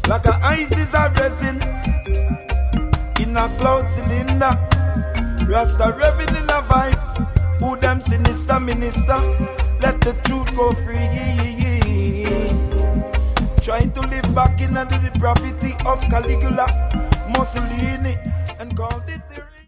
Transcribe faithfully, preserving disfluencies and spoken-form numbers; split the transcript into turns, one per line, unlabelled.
like a ice is a resin in a cloud cylinder. Rasta revving in a vibes. Who them sinister minister? Let the truth go free. Trying to live back in under the gravity of Caligula, Mussolini, and call